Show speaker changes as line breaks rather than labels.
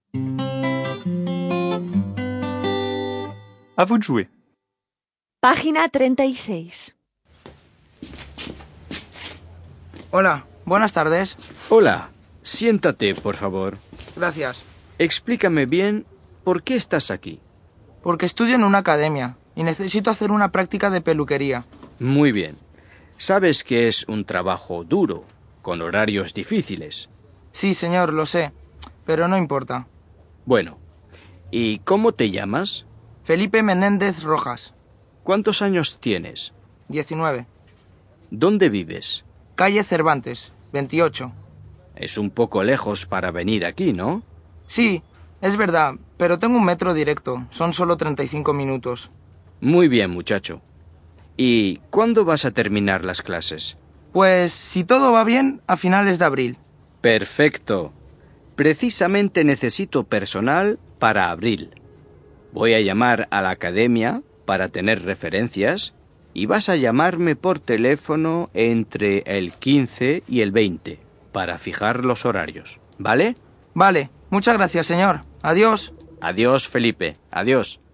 À vous de jouer.
Página 36.
Hola, buenas tardes.
Hola, siéntate, por favor.
Gracias.
Explícame bien por qué estás aquí.
Porque estudio en una academia y necesito hacer una práctica de peluquería.
Muy bien. Sabes que es un trabajo duro, con horarios difíciles.
Sí, señor, lo sé, pero no importa.
Bueno, ¿y cómo te llamas?
Felipe Menéndez Rojas,
¿Cuántos años tienes?
19.
¿Dónde vives?
Calle Cervantes, 28.
Es un poco lejos para venir aquí, ¿no?
Sí, es verdad, pero tengo un metro directo. Son solo 35 minutos.
Muy bien, muchacho. ¿Y cuándo vas a terminar las clases?
Pues, si todo va bien, a finales de abril.
Perfecto. Precisamente necesito personal para abril. Voy a llamar a la academia para tener referencias y vas a llamarme por teléfono entre el 15 y el 20 para fijar los horarios, ¿vale?
Vale, muchas gracias, señor. Adiós.
Adiós, Felipe. Adiós.